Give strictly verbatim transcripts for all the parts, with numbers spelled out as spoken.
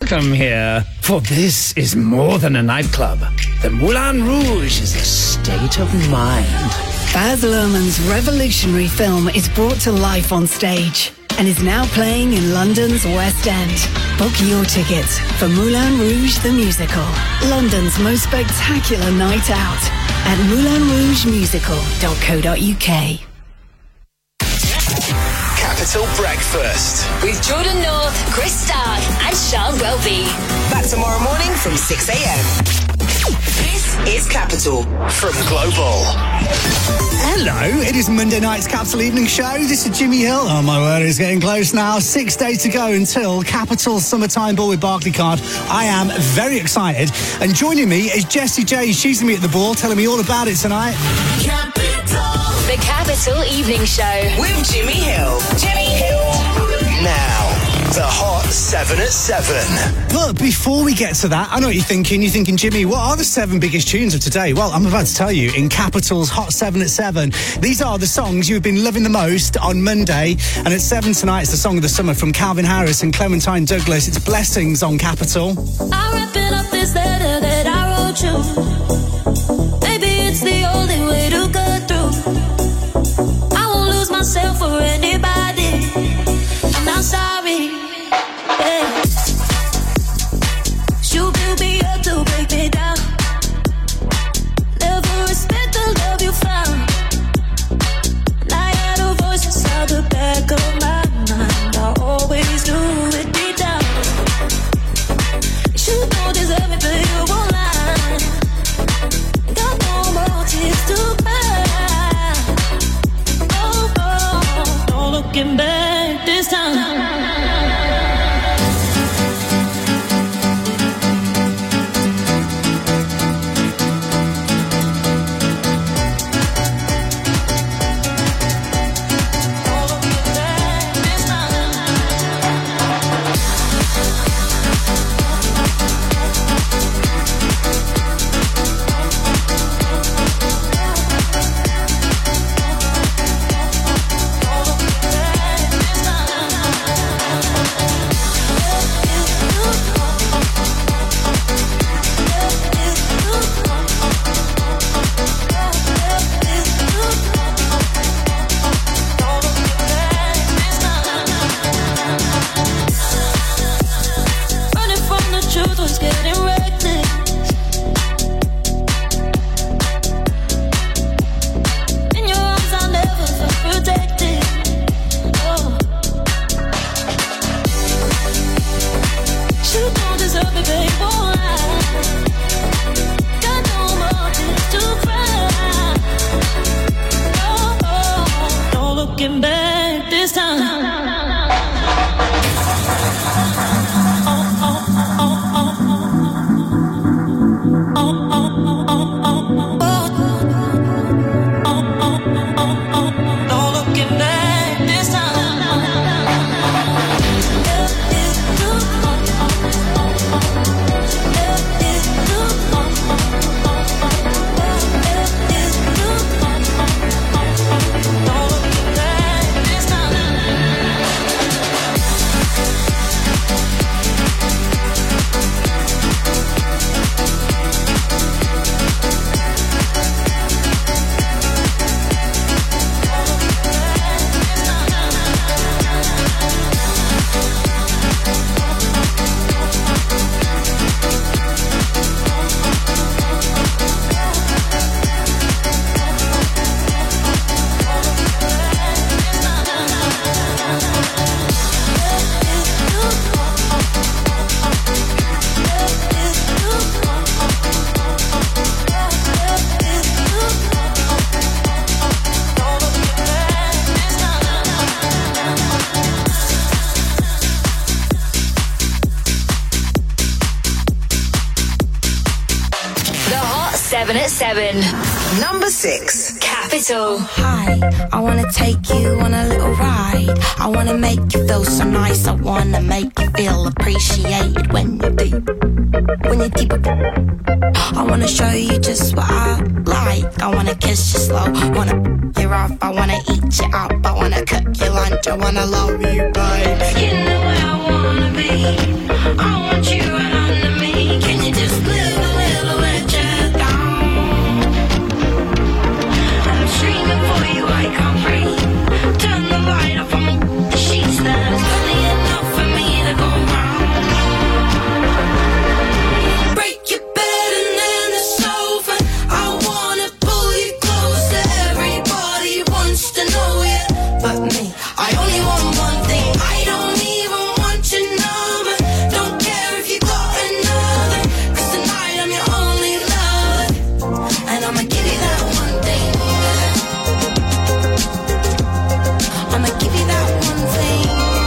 welcome here, for this is more than a nightclub. The Moulin Rouge is a state of mind. Baz Luhrmann's revolutionary film is brought to life on stage and is now playing in London's West End. Book your tickets for Moulin Rouge the Musical, London's most spectacular night out, at moulin rouge musical dot co dot uk. Capital Breakfast with Jordan North, Chris Stark and Sean Welby. Back tomorrow morning from six a.m. This is Capital from Global. Hello, it is Monday night's Capital Evening Show. This is Jimmy Hill. Oh my word, it's getting close now. Six days to go until Capital Summertime Ball with Barclaycard. I am very excited. And joining me is Jessie J. She's going to be at the ball, telling me all about it tonight. Capital. The Capital Evening Show with Jimmy Hill. Jimmy Hill. Now, the Hot seven at seven. But before we get to that, I know what you're thinking. You're thinking, Jimmy, what are the seven biggest tunes of today? Well, I'm about to tell you in Capital's Hot seven at seven. These are the songs you've been loving the most on Monday. And at seven tonight, it's the song of the summer from Calvin Harris and Clementine Douglas. It's Blessings on Capital. I'm wrapping up this letter that I wrote you. Maybe it's the only way to go through. I won't lose myself for anybody. I'm not sorry. Yeah. You build me up to break me down. Never respect the love you found. And I had a voice inside the back of my mind. I always knew it deep down. You don't deserve it, but you won't lie. Got no more tears to cry. Oh, oh, no looking back this time. seven at seven. Number six. Capital. Hi, I wanna take you on a little ride. I wanna make you feel so nice. I wanna make you feel appreciated when you do. when you're deep. I wanna show you just what I like. I wanna kiss you slow, wanna you off. I wanna eat you up, I wanna cook your lunch, I wanna love you, babe. You know where I wanna be. I want you right under me. Can you just live a little bit just down? I'm screaming for you, I can't breathe. Turn the light off on the sheets. There's only enough for me to go round. Break your bed and then the sofa. I wanna pull you closer. Everybody wants to know you, but me. I only want one thing. I don't even want your number. Don't care if you got another, 'cause tonight I'm your only lover, and I'ma give you that one thing. I'ma give you that one thing.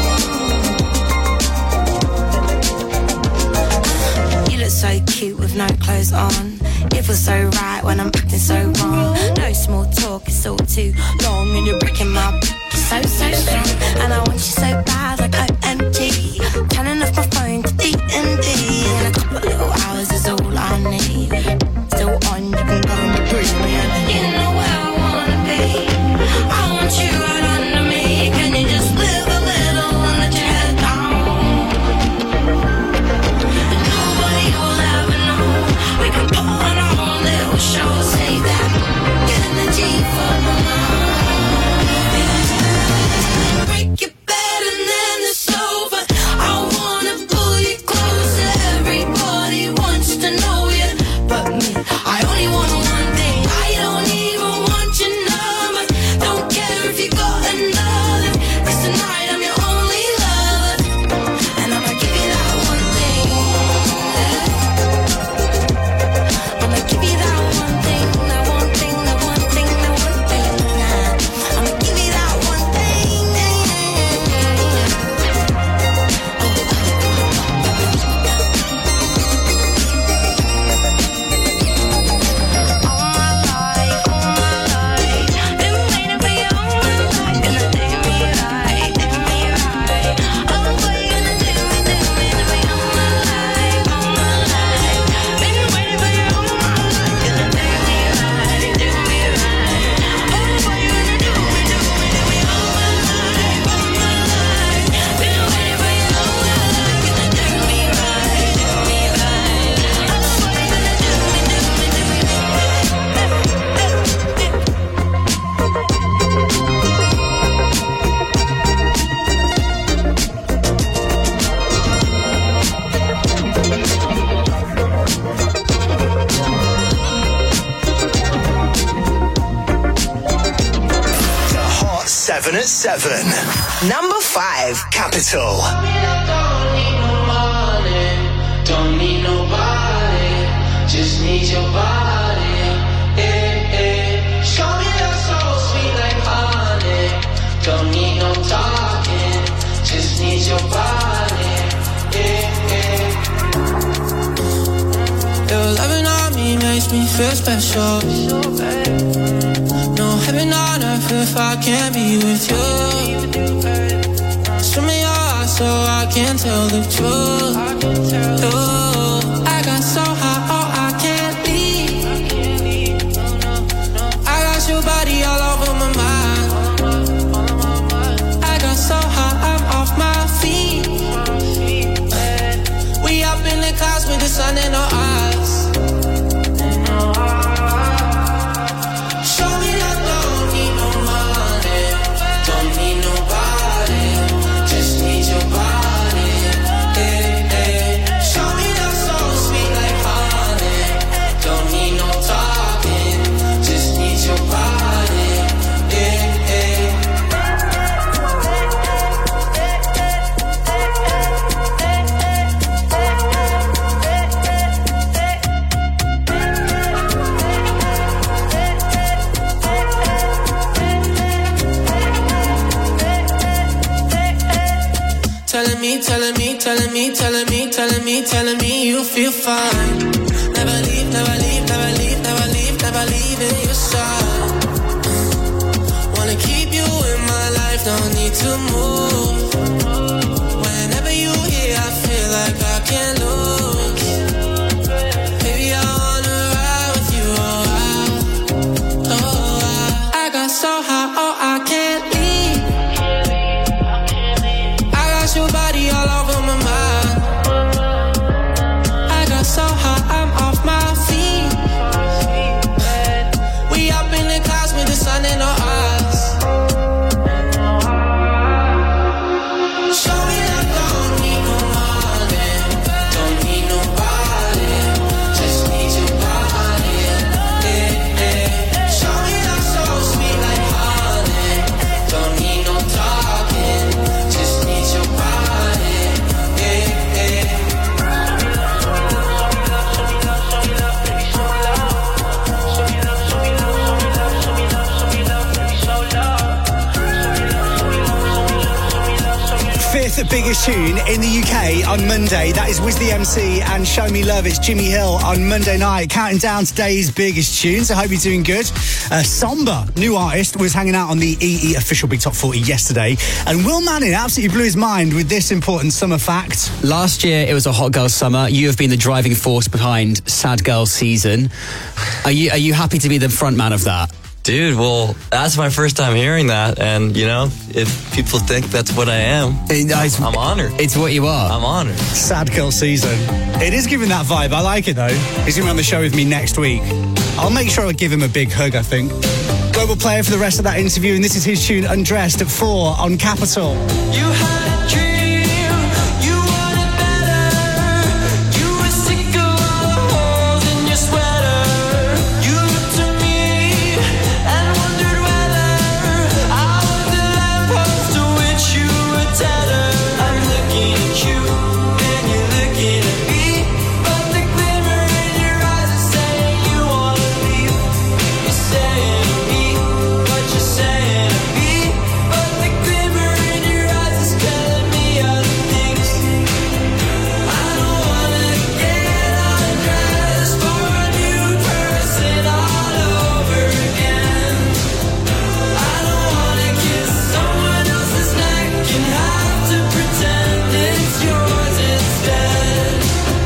You look so cute with no clothes on. It feels so right when I'm acting so wrong. No small talk, it's all too long, and you're breaking my so, so strong. And I want you so bad, like O M G. Turning off my phone to D and D. In a couple of little hours is all I need. Still on, you can go and breathe me in. You know where I wanna be. I want you right under me. Can you just live a little and let your head down? And nobody will ever know. We can put on our own little show. Save that energy for my mom. Break your bed and then the sofa. I wanna pull you closer. Everybody wants to know you, but me. I only want one thing. I don't even want your number. Don't care if you got another, 'cause tonight I'm your only lover, and I'ma give you that one thing. I'ma give you that one thing, that one thing, that one thing, that one thing. I'ma give you that one thing. All my life, all my life, been waiting for you all my life. Gonna do me right, do me right. Oh, what you gonna do me, do me, do me all my life, all my life. Been waiting for you all my life. Gonna do me right, do me right. Oh, what you gonna do me, do me, do me all my life, all my life. Been waiting for you all my life. Gonna do me right, do me right. Oh, what you gonna do me, do me, do me. The Hot seven at seven. Number five. Capital. Don't need no money, don't need nobody, just need your body. Eh, eh. Show me that soul sweet like honey. Don't need no talking, just need your body. Eh, eh. Your loving on me makes me feel special. No heaven on earth if I can't be with you. Show me your eyes so I can tell the truth. Ooh, I got so high, oh I can't leave. I got your body all over my mind. I got so high, I'm off my feet. We up in the clouds with the sun in our eyes. Show me that don't need no money, don't need nobody, just need your body. Eh, eh. Show me that soul sweet like honey. Don't need no talking, just need your body. Eh, eh. Telling me, telling me, telling me, telling me, telling me, telling me you feel fine. Never leave, never leave, never leave, never leave, never leave in your side. Wanna keep you in my life, no need to move. Whenever you here, I feel like I can't lose. biggest tune in the U K on Monday. That is Wiz the M C and Show Me Love. It's Jimmy Hill on Monday night, counting down today's biggest tunes. I hope you're doing good. Uh, Somber, new artist, was hanging out on the E E official Big Top forty yesterday. And Will Manning absolutely blew his mind with this important summer fact. Last year, it was a hot girl summer. You have been the driving force behind Sad Girl Season. Are you, are you happy to be the front man of that? Dude, well, that's my first time hearing that, and, you know, if people think that's what I am, It's, I'm honored. It's what you are. I'm honored. Sad Girl Season. It is giving that vibe. I like it, though. He's going to be on the show with me next week. I'll make sure I give him a big hug, I think. Global player for the rest of that interview, and this is his tune, Undressed, at four on Capital. You had a dream, you wanted better. You were sick of all the holes in your sweater. You looked at me and wondered whether I was the lamppost to which you were tethered. I'm looking at you and you're looking at me, but the glimmer in your eyes is saying you wanna leave. You're saying to me what you're saying to me, but the glimmer in your eyes is telling me other things. I don't wanna get undressed for a new person all over again. I don't wanna kiss someone else's neck and have to pretend it's yours instead.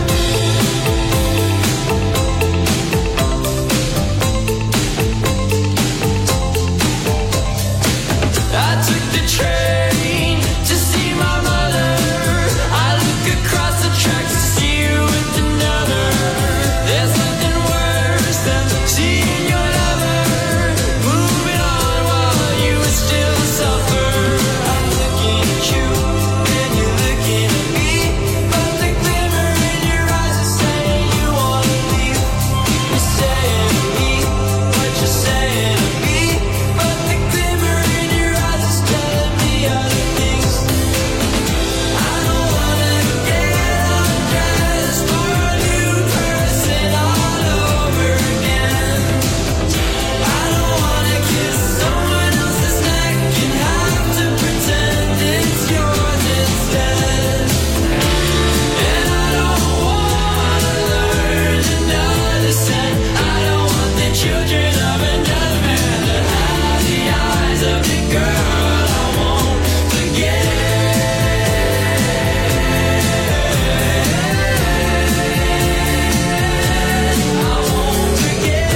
I took the train to see my mother. I look across the tracks to see you with another. There's nothing worse than seeing your lover moving on while you still suffer. I'm looking at you and you're looking at me, but the glimmer in your eyes is saying you wanna leave. You're saying to me what you're saying to me, but the glimmer in your eyes is telling me other things. I don't wanna get undressed for a new person all over again. I don't wanna kiss someone else's neck and have to pretend it's yours instead. And I don't wanna learn another scent. I don't want the children of another man to have the eyes of the girl I won't forget. I won't forget.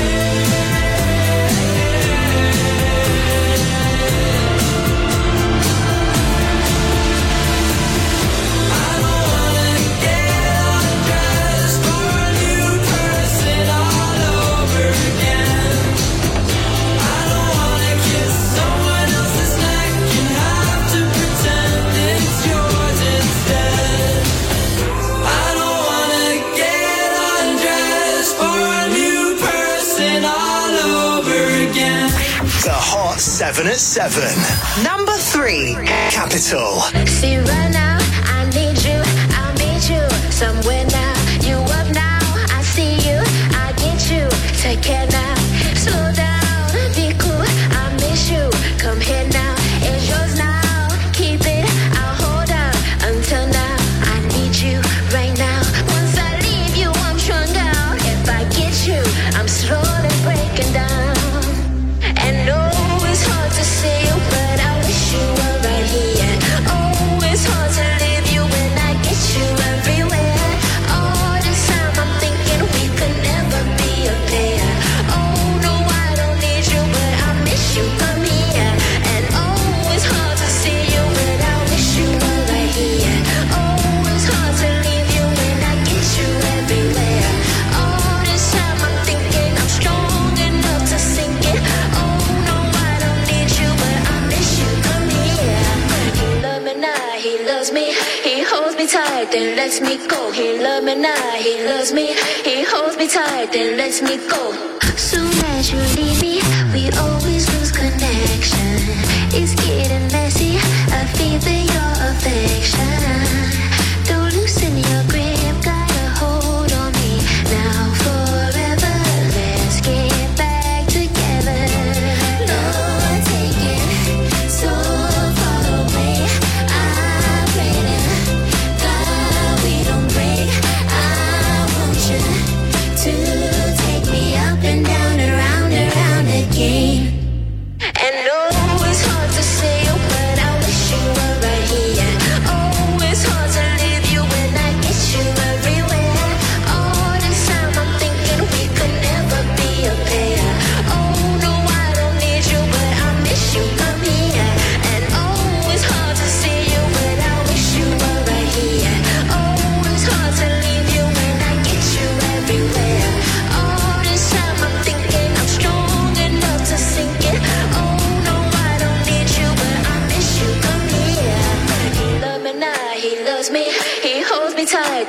I don't wanna get undressed for a new person all over again. I don't wanna kiss someone else's neck and have to pretend it's yours instead. I don't wanna get undressed for a new person all over again. The Hot seven at seven. Number three. Capital. See right now, I need you, I'll meet you somewhere now. You up now, I see you, I get you. Take care now, slow down, be cool, I miss you. Come here now, it's yours now. Keep it, I'll hold out until now. I need you right now. Once I leave you, I'm stronger. If I get you, I'm slowly breaking down. And oh, it's hard to see you, but I wish you were right here. Oh, it's hard to leave you when I get you everywhere. All this time I'm thinking we could never be a pair. Oh no, I don't need you, but I miss you. Come here. And oh, it's hard to see you, but I wish you were right here. Oh, it's hard to leave you when I get you everywhere. All this time I'm thinking I'm strong enough to sink it. Oh no, I don't need you, but I miss you. Come here. He love me now, he loves me. He holds me tight, then lets me go. He love me now, he loves me. He holds me tight, then lets me go. Soon as you leave me, we always lose connection. It's getting messy. I feel that your affection. Don't loosen your grip, got a hold on me now forever. Let's get back together. Lord, take it so far away. I pray that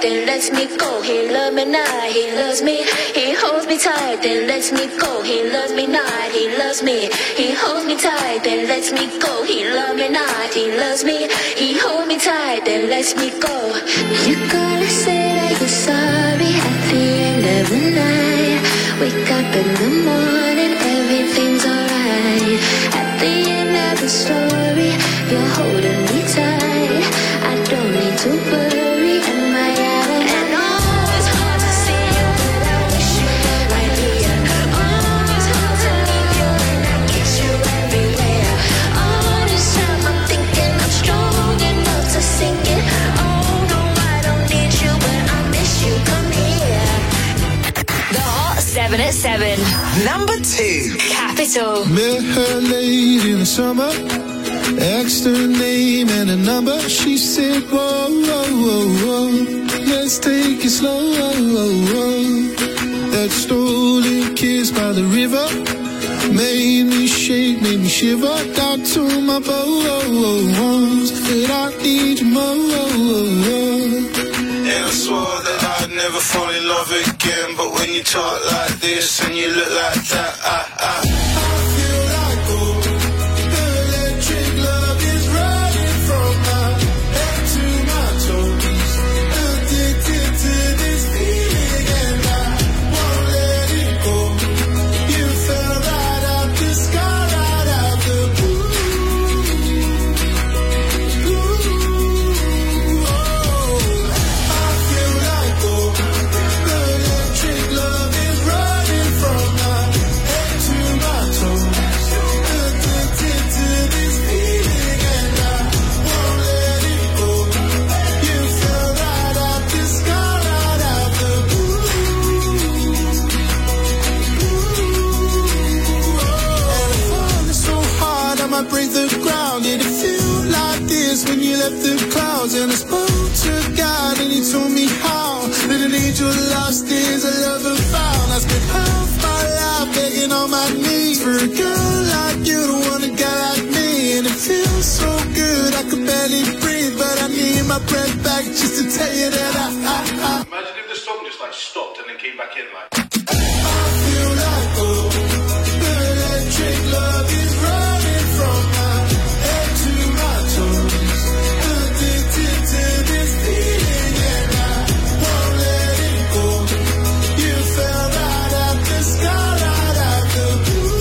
then lets me go. He loves me not, he loves me. He holds me tight, then lets me go. He loves me not, he loves me. He holds me tight, then lets me go. He loves me not, he loves me. He holds me tight, then lets me go. You gotta say that you're sorry at the end of the night. Wake up in the morning, everything's alright. At the end of the story, you're holding me tight. I don't need to worry, am I out of my And oh, it's hard to see you, but I wish you were right here. Oh, it's hard to leave you, and I kiss you everywhere. All this time I'm thinking I'm strong enough to sink it. Oh, no, I don't need you, but I miss you, come here. The Hot seven at seven. Number two. Capital. Met her late in the summer, asked her name and a number. She said, whoa, whoa, whoa, whoa, let's take it slow. That stolen kiss by the river made me shake, made me shiver. Got to my bones, said I need you more. And I swore that I'd never fall in love again. But when you talk like this and you look like that, I, I, I feel like gold. The electric love is running from my head to my toes. Addicted to this feeling and I won't let it go. You fell right out the sky, right out the blue. Ooh, oh, I feel like gold. The electric love is running from my head to my toes. Addicted to this feeling and I won't let it go. You fell right out the sky, right out the blue. And I'm falling so hard I might break the ground. Did it feel like this when you left the clouds? And I spoke to God and he told me how that an angel lost is a lover found. I spent half my life begging on my knees for a girl like you to want a guy like me. And it feels so good I could barely breathe, but I need my breath back just to tell you that I, I, I Imagine if the song just like stopped and then came back in like. I feel like gold. The electric love is running from my head to my toes. Addicted to this feeling and I won't let it go. You fell right out the sky, right out the blue.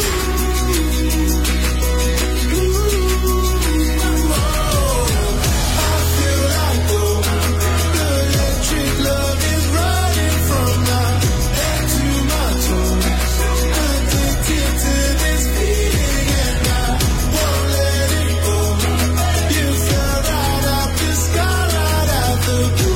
Ooh, oh, I feel like gold. The electric love is running from my head to my toes. Addicted to this feeling and I won't let it go. You fell right out the sky, right out the blue.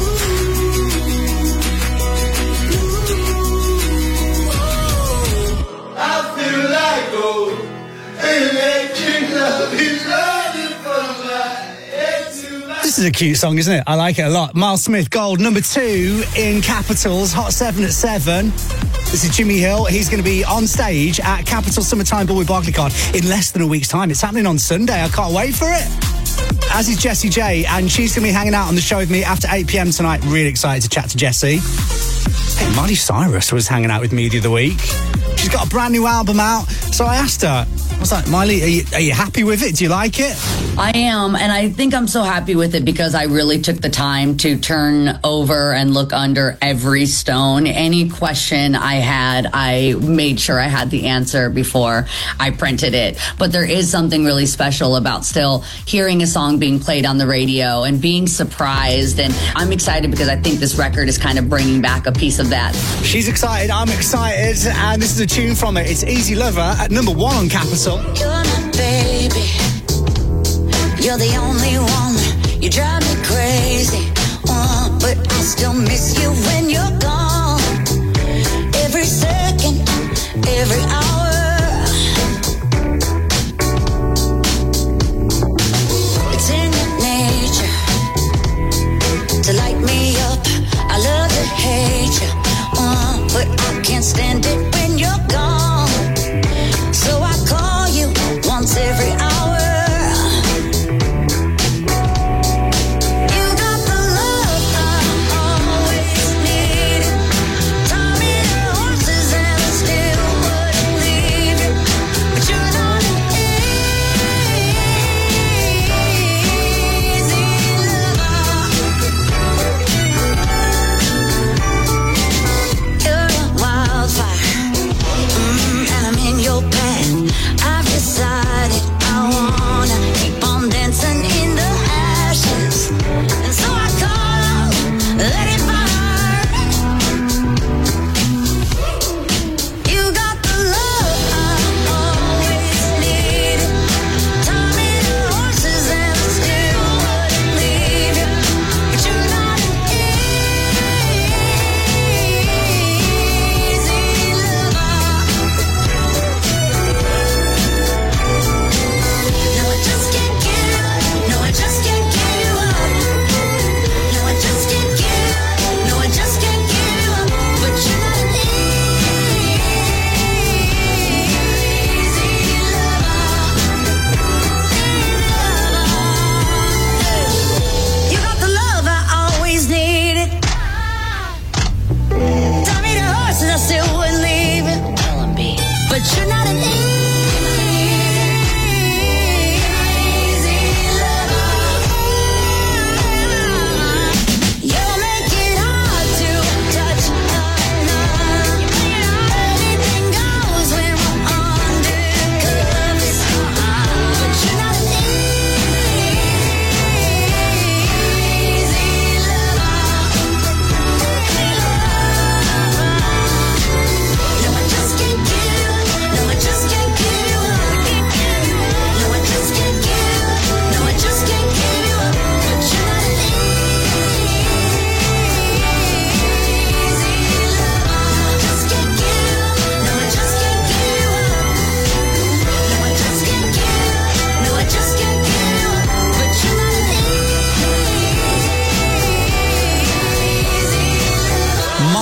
I feel like gold. Electric love is running from my head to my. This is a cute song, isn't it? I like it a lot. Miles Smith, Gold, number two in Capitals, Hot seven at seven. This is Jimmy Hill. He's going to be on stage at Capital Summertime Ball with Barclaycard in less than a week's time. It's happening on Sunday. I can't wait for it. As is Jessie J, and she's going to be hanging out on the show with me after eight p.m. tonight. Really excited to chat to Jessie. Hey, Miley Cyrus was hanging out with me the other week. She's got a brand new album out, so I asked her, I was like, Miley, are you, are you happy with it? Do you like it? I am, and I think I'm so happy with it because I really took the time to turn over and look under every stone. Any question I had, I made sure I had the answer before I printed it. But there is something really special about still hearing a song being played on the radio and being surprised. And I'm excited because I think this record is kind of bringing back a piece of that. She's excited, I'm excited, and this is a tune from it. It's Easy Lover at number one on Capital. You're my baby. You're the only one. You drive me crazy. Uh, but I still miss you when you're gone. Every second, every hour. It's in your nature to light me up. I love to hate you. Uh, but I can't stand it when you're gone. So I call you once every hour. You got the love I always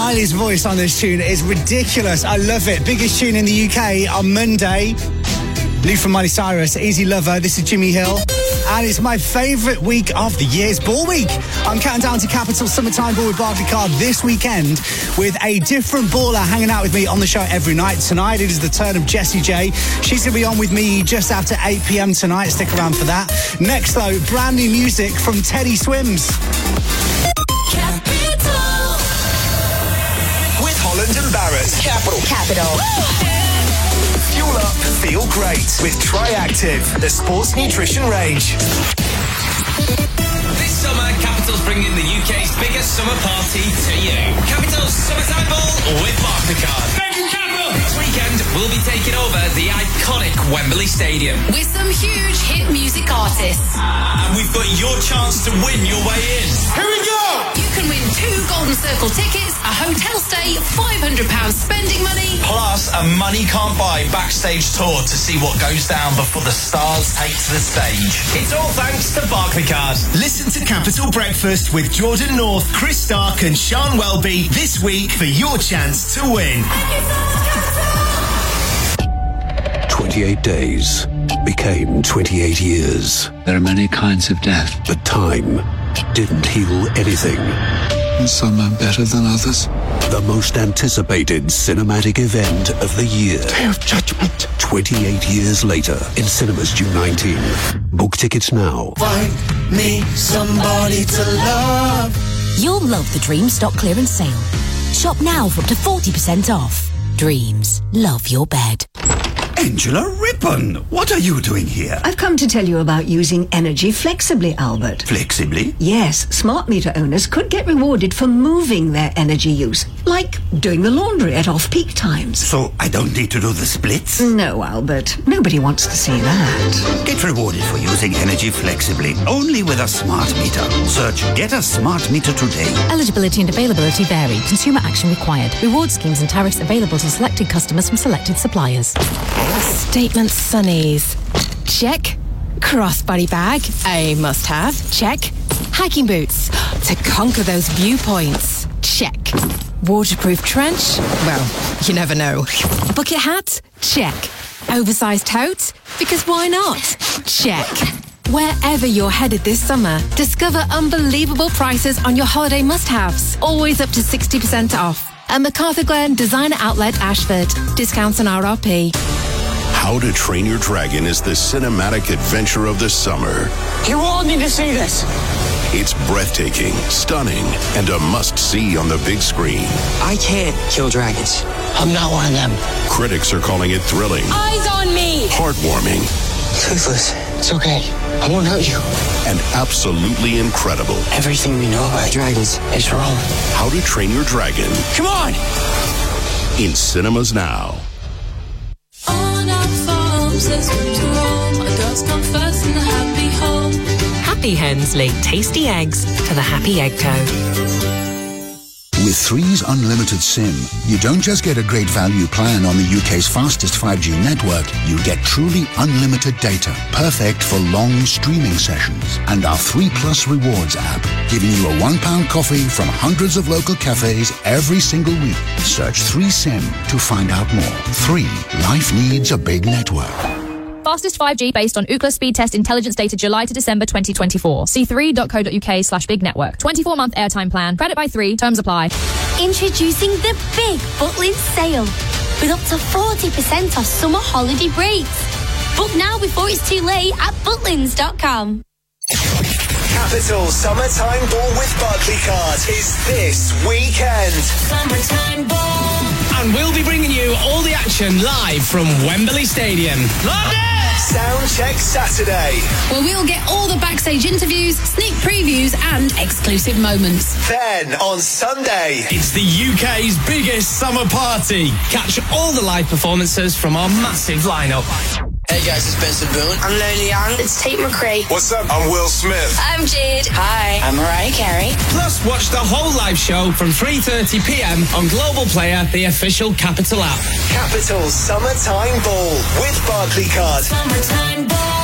Miley's voice on this tune is ridiculous. I love it. Biggest tune in the U K on Monday. New from Miley Cyrus, Easy Lover. This is Jimmy Hill. And it's my favourite week of the year. It's Ball Week. I'm counting down to Capital Summertime Ball with Barclaycard this weekend with a different baller hanging out with me on the show every night. Tonight it is the turn of Jessie J. She's going to be on with me just after eight p.m. tonight. Stick around for that. Next, though, brand new music from Teddy Swims. Capital. With Holland and Barrett. Capital. Capital. Fuel up, feel great with Triactive, the sports nutrition range. This summer, Capital's bringing the U K's biggest summer party to you. Capital's Summertime Ball with Barclaycard. Thank you, Capital! This weekend, we'll be taking over the iconic Wembley Stadium. With some huge hit music artists. And we've got your chance to win your way in. Here we go! You can win two Golden Circle tickets, a hotel stay, five hundred pounds spending money. Plus, a money can't buy backstage tour to see what goes down before the stars take to the stage. It's all thanks to Barclaycard. Listen to Capital Breakfast with Jordan North, Chris Stark and Sean Welby this week for your chance to win. twenty-eight days became twenty-eight years. There are many kinds of death, but time didn't heal anything. And some are better than others. The most anticipated cinematic event of the year. Day of Judgment. twenty-eight years later in cinemas June nineteenth. Book tickets now. Find me somebody to love. You'll love the Dreams stock clearance sale. Shop now for up to forty percent off. Dreams. Love your bed. Angela Rippon, what are you doing here? I've come to tell you about using energy flexibly, Albert. Flexibly? Yes, smart meter owners could get rewarded for moving their energy use, like doing the laundry at off-peak times. So I don't need to do the splits? No, Albert. Nobody wants to see that. Get rewarded for using energy flexibly, only with a smart meter. Search Get a Smart Meter today. Eligibility and availability vary. Consumer action required. Reward schemes and tariffs available to selected customers from selected suppliers. Statement sunnies. Check. Crossbody bag. A must-have. Check. Hiking boots. To conquer those viewpoints. Check. Waterproof trench? Well, you never know. Bucket hat? Check. Oversized tote? Because why not? Check. Wherever you're headed this summer, discover unbelievable prices on your holiday must-haves. Always up to sixty percent off. At MacArthur Glen Designer Outlet, Ashford. Discounts on R R P. How to Train Your Dragon is the cinematic adventure of the summer. You all need to see this. It's breathtaking, stunning, and a must-see on the big screen. I can't kill dragons. I'm not one of them. Critics are calling it thrilling, Eyes on me! heartwarming, Toothless. It's okay. I won't hurt you. and absolutely incredible. Everything we know about dragons is wrong. How to Train Your Dragon. Come on! In cinemas now. On our farms, there's room to roam. Our girls come first in the happy home. Happy Hens lay tasty eggs to the Happy Egg Co. With Three's Unlimited SIM, you don't just get a great value plan on the U K's fastest five G network, you get truly unlimited data, perfect for long streaming sessions. And our three Plus Rewards app, giving you a one pound coffee from hundreds of local cafes every single week. Search three SIM to find out more. Three, life needs a big network. Fastest five G based on Ookla speed test intelligence data July to December twenty twenty-four. See three.co.uk slash big network. twenty-four month airtime plan. Credit by three. Terms apply. Introducing the big Butlins sale with up to forty percent off summer holiday breaks. Book now before it's too late at butlins dot com. Capital Summertime Ball with Barclaycard is this weekend. Summertime Ball. And we'll be bringing you all the action live from Wembley Stadium. London! Sound Check Saturday. Where we'll get all the backstage interviews, sneak previews, and exclusive moments. Then on Sunday, It's the U K's biggest summer party. Catch all the live performances from our massive lineup. Hey guys, it's Benson Boone. I'm Lily Young. It's Tate McRae. What's up? I'm Will Smith. I'm Jade. Hi, I'm Mariah Carey. Plus, watch the whole live show from three thirty p.m. on Global Player, the official Capital app. Capital Summertime Ball with Barclaycard. Summertime Ball.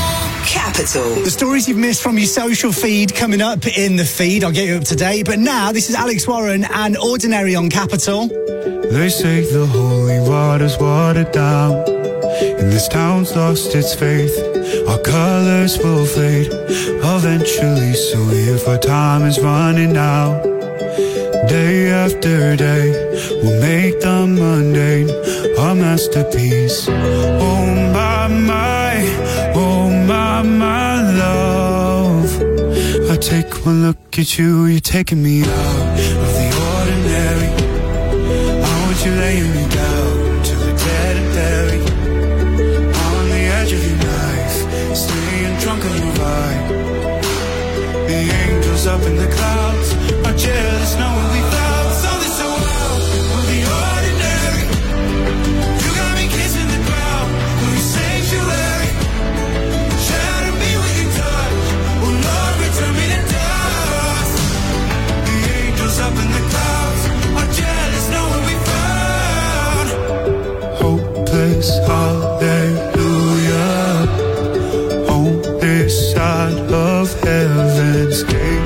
Capital. The stories you've missed from your social feed coming up in the feed. I'll get you up to date. But now, this is Alex Warren and Ordinary on Capital. They say the holy water's watered down, and this town's lost its faith. Our colours will fade eventually, so if our time is running out, day after day, we'll make the mundane our masterpiece. Oh my, my, oh my, my love. I take one look at you, you're taking me out of the ordinary. I want you laying me down to the dead and buried, on the edge of your knife, staying drunk on your vibe. The angels up in the clouds are jealous knowing we found something so wild of the ordinary. You got me kissing the ground in your sanctuary. Shatter me with your touch, oh Lord, return me to dust. The angels up in the clouds are jealous knowing we found hopeless hallelujah on this side of heaven's gate.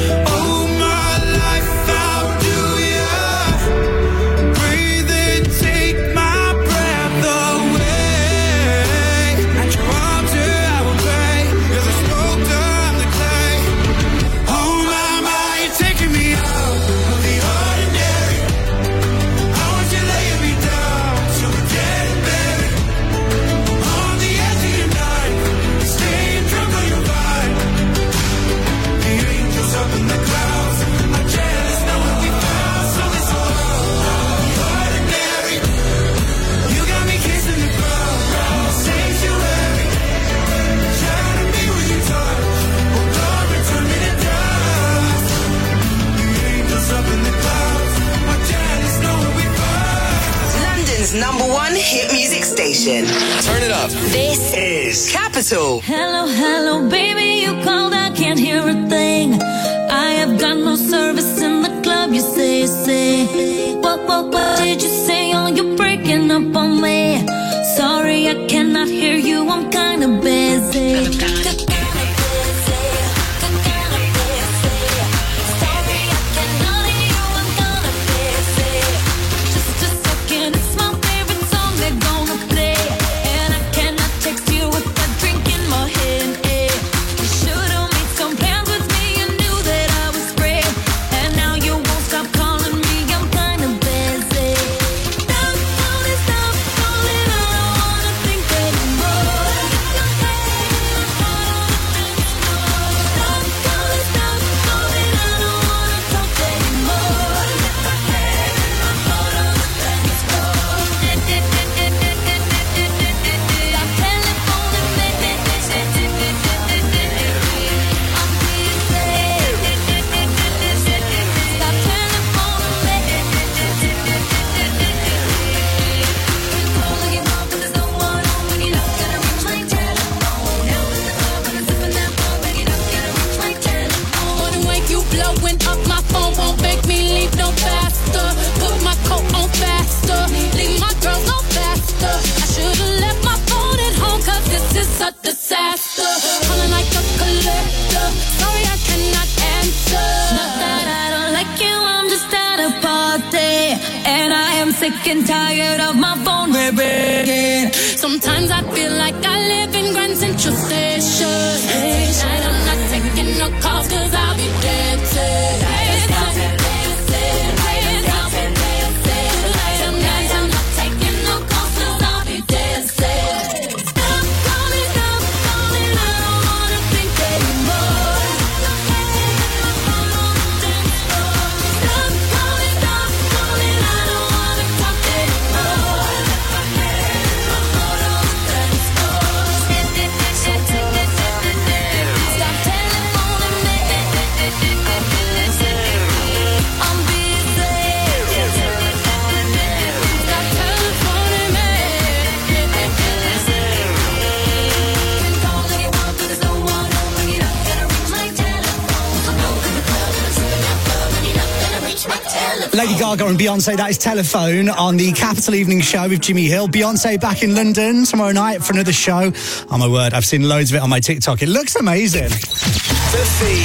Number one hit music station. Turn it up. This is Capital. Hello, hello, baby, you called, I can't hear a thing. I have got no service in the club, you say, say. What, what, what did you say? Oh, you're breaking up on me. Sorry, I cannot hear you, I'm kinda busy. Sick and tired of my phone ringing. Sometimes I feel like I live in Grand Central Station. Tonight I'm not taking no calls cause I'll be dancing. Tonight I'm not taking no calls cause I'll be dancing. Stop calling, stop calling, I don't wanna think anymore. Stop calling, stop calling, I don't wanna talk anymore. Stop telephoning me. Gaga and Beyonce, that is Telephone on the Capital Evening Show with Jimmy Hill. Beyonce back in London tomorrow night for another show. Oh my word, I've seen loads of it on my TikTok. It looks amazing. The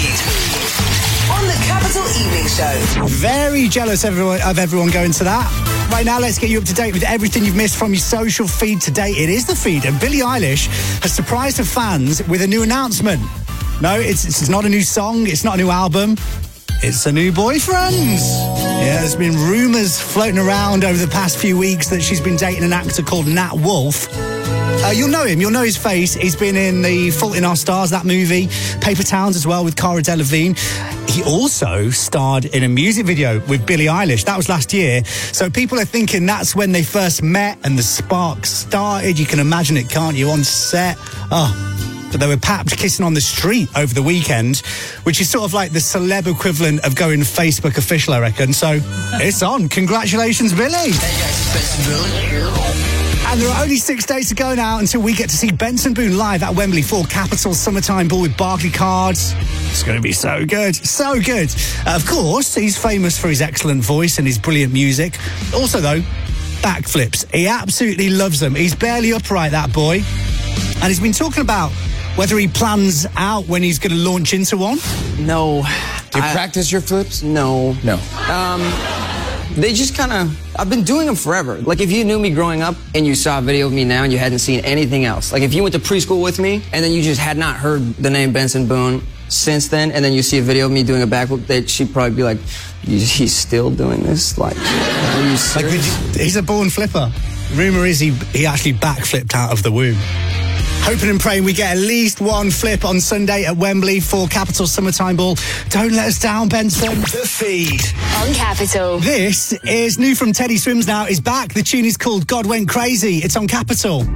Feed on the Capital Evening Show. Very jealous everyone, of everyone going to that. Right now, let's get you up to date with everything you've missed from your social feed today. It is The Feed, and Billie Eilish has surprised her fans with a new announcement. No, it's, it's not a new song, it's not a new album. It's a new boyfriend. Yeah, there's been rumours floating around over the past few weeks that she's been dating an actor called Nat Wolff. Uh, you'll know him, you'll know his face. He's been in the Fault in Our Stars, that movie, Paper Towns as well with Cara Delevingne. He also starred in a music video with Billie Eilish. That was last year. So people are thinking that's when they first met and the spark started. You can imagine it, can't you, on set? Oh. But they were perhaps kissing on the street over the weekend, which is sort of like the celeb equivalent of going Facebook official, I reckon. So it's on. Congratulations, Billy. Hey guys, it's Benson Boone. And there are only six days to go now until we get to see Benson Boone live at Wembley for Capital Summertime Ball with Barclaycards. It's going to be so good, so good. Uh, of course, he's famous for his excellent voice and his brilliant music. Also, though, backflips. He absolutely loves them. He's barely upright, that boy. And he's been talking about whether he plans out when he's going to launch into one. No. Do you I, practice your flips? No. No. Um, they just kind of, I've been doing them forever. Like if you knew me growing up and you saw a video of me now and you hadn't seen anything else. Like if you went to preschool with me and then you just had not heard the name Benson Boone since then, and then you see a video of me doing a backflip, that she'd probably be like, he's still doing this? Like, are you serious? Like, you, he's a born flipper. Rumour is he, he actually backflipped out of the womb. Hoping and praying we get at least one flip on Sunday at Wembley for Capital Summertime Ball. Don't let us down, Benson. The Feed on Capital. This is new from Teddy Swims now. Is back. The tune is called God Went Crazy. It's on Capital.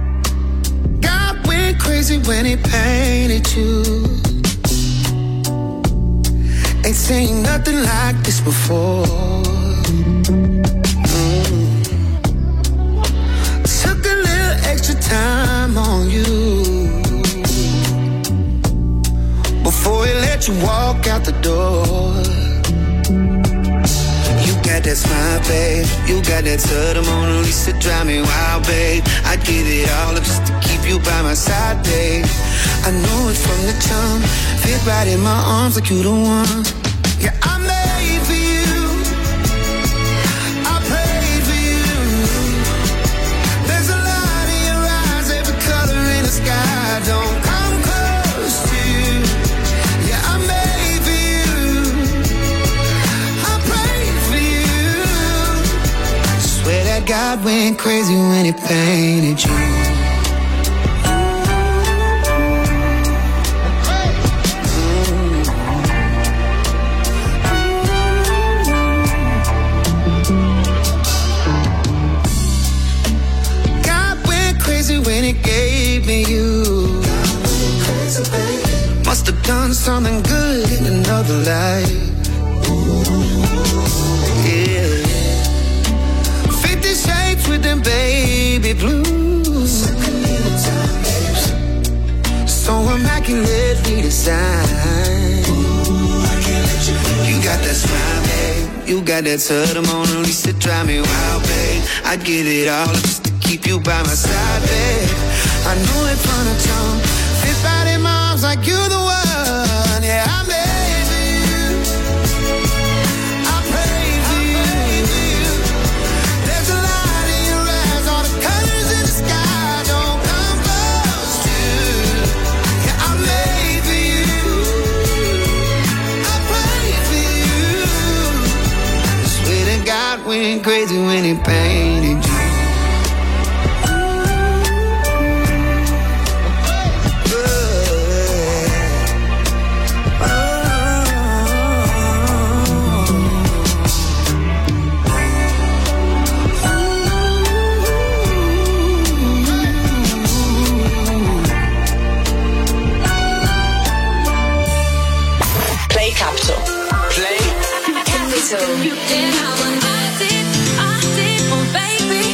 God went crazy when he painted you. Ain't seen nothing like this before. Extra time on you before he let you walk out the door. You got that smile, babe. You got that sort of Mona Lisa, drive me wild, babe. I'd give it all up just to keep you by my side, babe. I know it from the jump. Fit right in my arms like you the one. Yeah, I'm made for you. I prayed for you. There's a sky, don't come close to you. Yeah, I made for you. I prayed for you. Swear that God went crazy when he painted you. When he gave me you, must have done something good in another life. Yeah, Fifty Shades with them baby blues, so immaculately designed. You got that smile, babe. You got that sort of Mona Lisa, drive me wild, babe. I'd give it all just to keep you by my side, babe. I know it from the jump. Fit right in my arms like you're the one. Yeah, I made for you. I pray for you. There's a light in your eyes, all the colors in the sky. Don't come close to. Yeah, I made for you. I pray for you. Swear to God went crazy when he painted you. Capital. And how I did, I did, oh baby.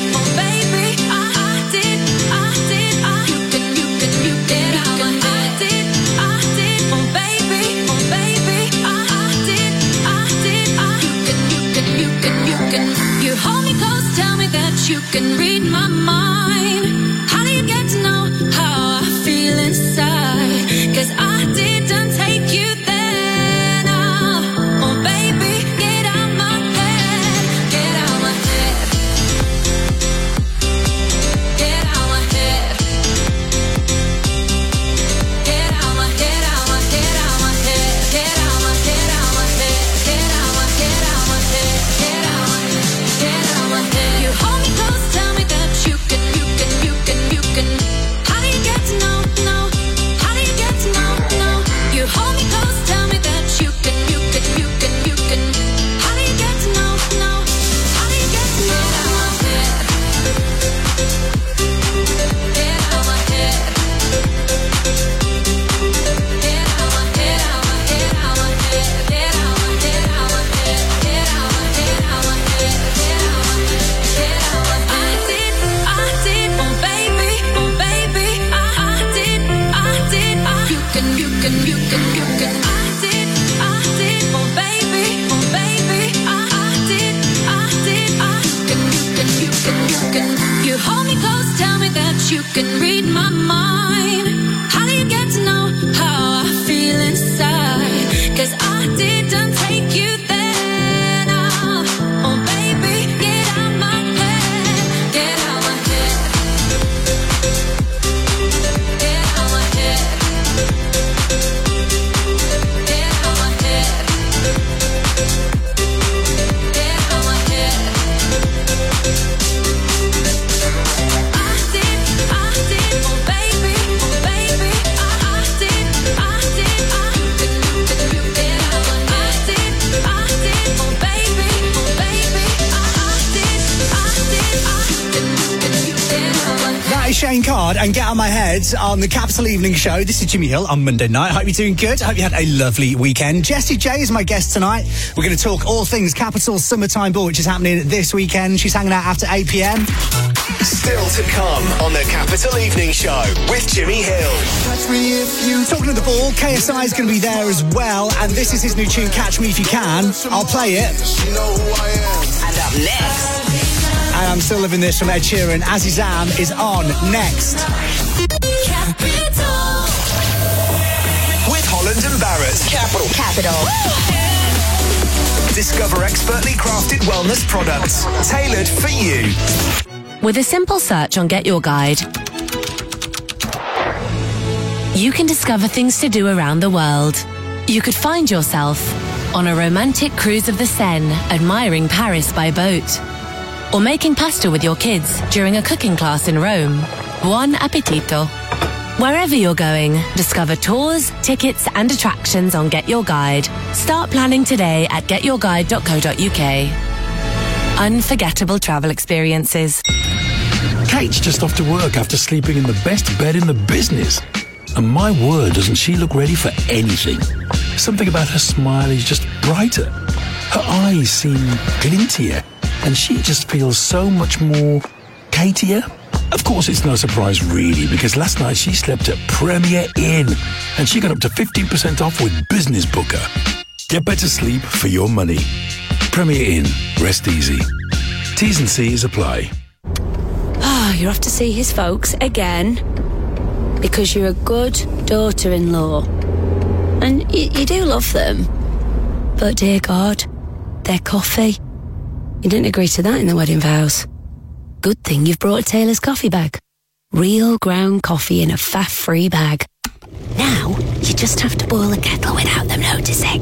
You hold me close, tell me that you can read my mind. How do you get to know how I feel inside? 'Cause I didn't take you there now. Oh baby, get out my head, get out my head, get out my head, get out my head, out my head, out my head, get out my head, out my head, get out my head, out my head, get out my head, get out my head. You hold me close, tell me that you can, you can, you can, you can. How do you get to know, know? How do you get to know, know? You hold me close, tell me that you can, you can, you can, you can. How do you get to know, know? How do you get to know? Get out my head, get out my head, out my head, out my head, get out my head, out my head, get out my head, out my head, get out my head, get out my head. I did, I did, oh baby, oh baby, I, I did, I did, I. You can, you can, you can, you can. I did, I did, oh baby, oh baby, I, I did, I did, I. Can, you can, you can, you can. You hold me close, tell me that you can read my mind. How do you get to know how I feel inside? 'Cause I didn't take you there now. Oh baby, get out my head, get out my head, get out my head, get out my head, get out my head. I did, I did, oh baby, oh baby, I, I did, I did, I. You can, you can, you get out my head. I did, I did, oh baby, oh baby, I, I did, I did, I. You can, you can, you get out my head. That is Shane Card and Get On My Head on the Capital Evening Show. This is Jimmy Hill on Monday night. Hope you're doing good. Hope you had a lovely weekend. Jessie J is my guest tonight. We're going to talk all things Capital Summertime Ball, which is happening this weekend. She's hanging out after eight p.m. Still to come on the Capital Evening Show with Jimmy Hill. Catch me if you... Talking of the ball, K S I is going to be there as well, and this is his new tune, Catch Me If You Can. I'll play it. And up next, And I'm still living this from Ed Sheeran. Azizam is on next. With Holland and Barrett. Capital. Capital. Discover expertly crafted wellness products tailored for you. With a simple search on Get Your Guide, you can discover things to do around the world. You could find yourself on a romantic cruise of the Seine, admiring Paris by boat. Or making pasta with your kids during a cooking class in Rome. Buon appetito. Wherever you're going, discover tours, tickets and attractions on Get Your Guide. Start planning today at get your guide dot co dot uk. Unforgettable travel experiences. Kate's just off to work after sleeping in the best bed in the business. And my word, doesn't she look ready for anything. Something about her smile is just brighter. Her eyes seem glintier. And she just feels so much more Katier. Of course, it's no surprise really, because last night she slept at Premier Inn and she got up to fifteen percent off with Business Booker. Get better sleep for your money. Premier Inn. Rest easy. T's and C's apply. Ah, you're off to see his folks again because you're a good daughter-in-law. And y- you do love them. But dear God, their coffee. You didn't agree to that in the wedding vows. Good thing you've brought a Taylor's coffee bag. Real ground coffee in a faff-free bag. Now, you just have to boil the kettle without them noticing.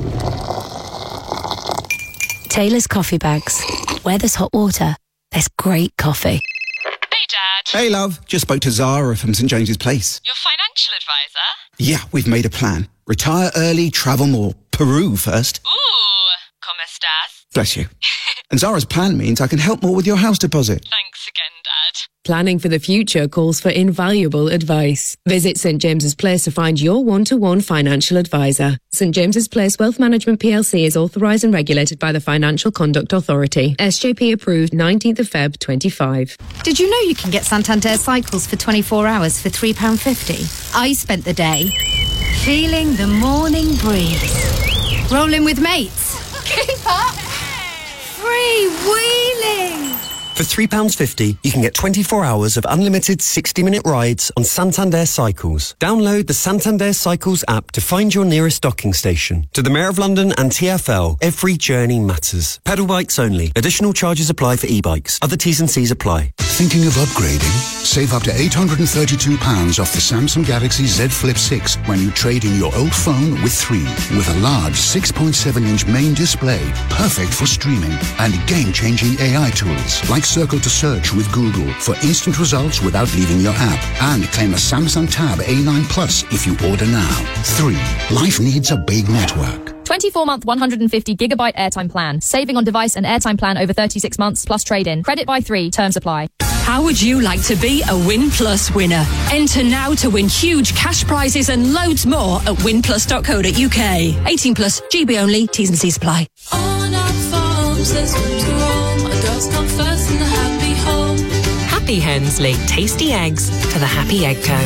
Taylor's coffee bags. Where there's hot water, there's great coffee. Hey, Dad. Hey, love. Just spoke to Zara from St James's Place. Your financial advisor? Yeah, we've made a plan. Retire early, travel more. Peru first. Ooh, como estas? Bless you. And Zara's plan means I can help more with your house deposit. Thanks again, Dad. Planning for the future calls for invaluable advice. Visit St James's Place to find your one-to-one financial advisor. St James's Place Wealth Management P L C is authorised and regulated by the Financial Conduct Authority. S J P approved nineteenth of February twenty-five. Did you know you can get Santander cycles for twenty-four hours for three pounds fifty? I spent the day feeling the morning breeze. Rolling with mates. Keep up. Free Freewheeling! For three pounds fifty, you can get twenty-four hours of unlimited sixty-minute rides on Santander Cycles. Download the Santander Cycles app to find your nearest docking station. To the Mayor of London and T F L, every journey matters. Pedal bikes only. Additional charges apply for e-bikes. Other T's and C's apply. Thinking of upgrading? Save up to eight hundred thirty-two pounds off the Samsung Galaxy Z Flip six when you trade in your old phone with three. With a large six point seven inch main display, perfect for streaming, and game-changing A I tools like Circle to Search with Google for instant results without leaving your app. And claim a Samsung Tab A nine Plus if you order now. three. Life needs a big network. twenty-four month, one hundred fifty gigabyte airtime plan. Saving on device and airtime plan over thirty-six months plus trade-in. Credit by three. Terms apply. How would you like to be a Win Plus winner? Enter now to win huge cash prizes and loads more at winplus dot co dot uk. eighteen plus, G B only, T's and C's apply. On our farms, there's room to roam. Our girls come first in the happy home. Happy hens lay tasty eggs for the Happy Egg Co.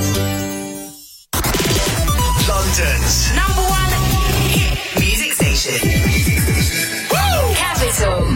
London's number one hit music station. Woo! Capital.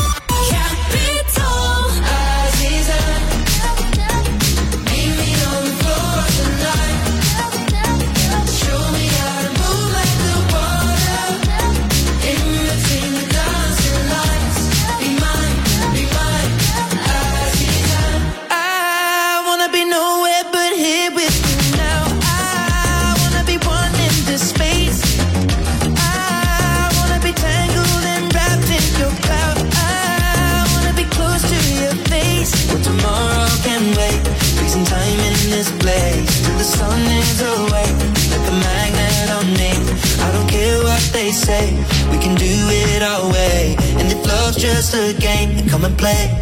They say we can do it our way, and if love's just a game, then come and play.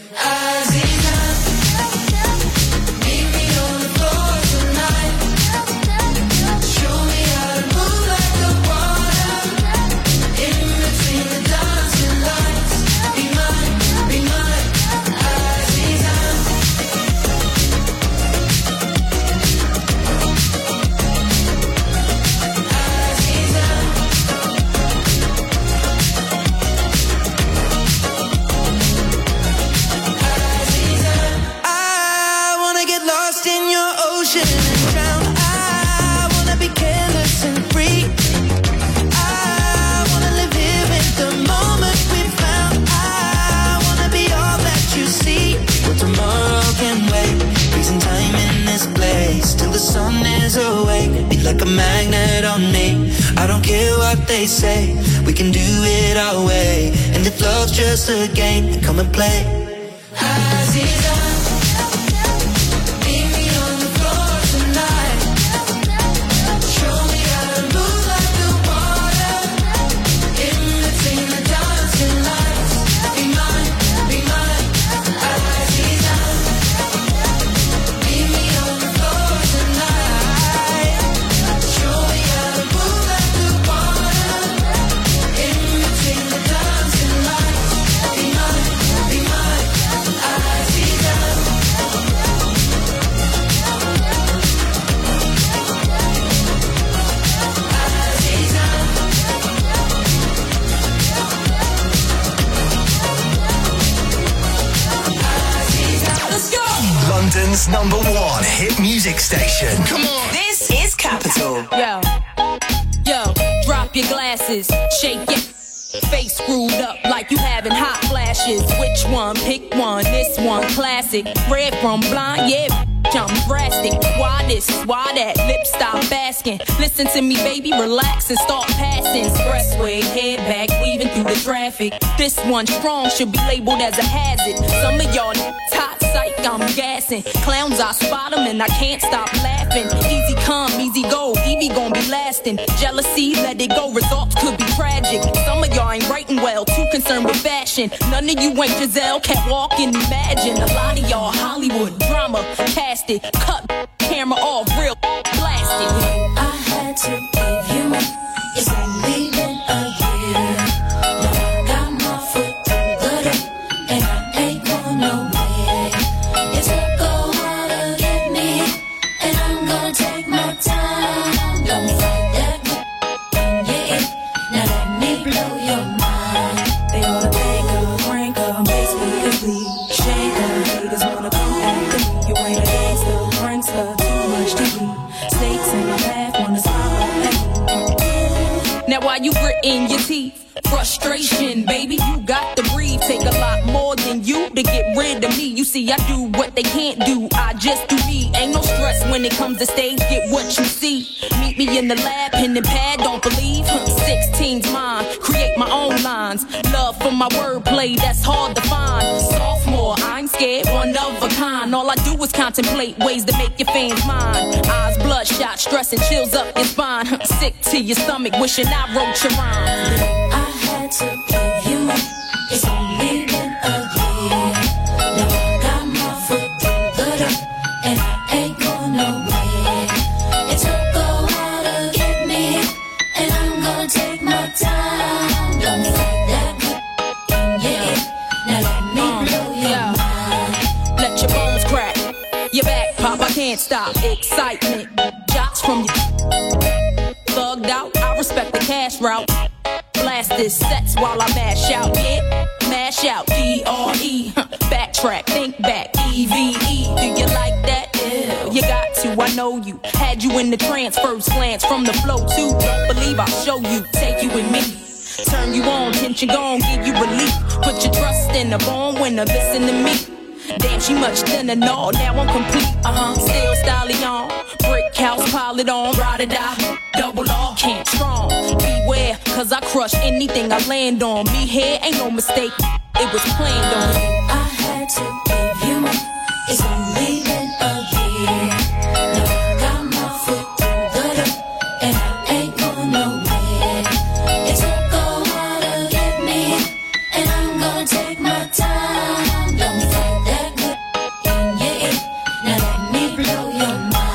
Like a magnet on me. I don't care what they say, we can do it our way, and if love's just a game, then come and play. London's number one hit music station. Come on. This is Capital. Yo, yo, drop your glasses, shake it. Face screwed up like you having hot flashes. Which one? Pick one. This one classic. Red from blind, yeah. I'm drastic. Why this? Why that? Lip stop basking. Listen to me, baby, relax and start passing. Expressway, head back, weaving through the traffic. This one strong should be labeled as a hazard. Some of y'all top psych, I'm gassing. Clowns, I spot them and I can't stop laughing. Easy come, easy go, Evie gon' be lasting. Jealousy, let it go, results could be tragic. Some of y'all ain't writing well, too concerned with fashion. None of you ain't Giselle, can't walk and imagine. A lot of y'all Hollywood drama, cast it, cut camera off, real blasted. I had to give you up. It's only been a year. Now I got my foot through the door, and I ain't going nowhere. You took a while to get me, and I'm gonna take my time. Don't fight that when you're in. Now let me blow your mind. They ought to pay frustration, baby. You got to breathe. Take a lot more than you to get rid of me. You see, I do what they can't do. I just do me. Ain't no stress when it comes to stage. Get what you see. Meet me in the lab, pen and pad. Don't believe. sixteen's mine. Create my own lines. Love for my wordplay. That's hard to find. Sophomore, I ain't scared. One of a kind. All I do is contemplate ways to make your fans mine. Eyes bloodshot, stress and chills up your spine. Sick to your stomach, wishing I wrote your rhyme. I had to give you up. It's only been a year. Now I got my foot through the door, and I ain't going nowhere. It took a while to get me, and I'm gonna take my time. Don't fight that good, yeah. Now let me blow your mind. Let your bones crack. Your back pop, I can't stop. Excitement, jocks from you. Thugged out, I respect the cash route. Blasted sets while I mash out, yeah. Mash out, D R E. Backtrack, think back, E V E. Do you like that? Yeah. You got to, I know you. Had you in the trance, first glance from the flow too. Don't believe I'll show you, take you with me. Turn you on, tension gone, give you relief. Put your trust in a born winner, listen to me. Damn, she much thinner, no, now I'm complete. Uh-huh, still styling on. Brick house, pile it on, ride or die. Double R, can't strong. Beware, cause I crush anything I land on. Me here ain't no mistake, it was planned on. I had to give you up. It's only been a year. Now I got my foot through the door, and I ain't going nowhere. It took a while to get me, and I'm gonna take my time. Don't fight that good, yeah. Now let me blow your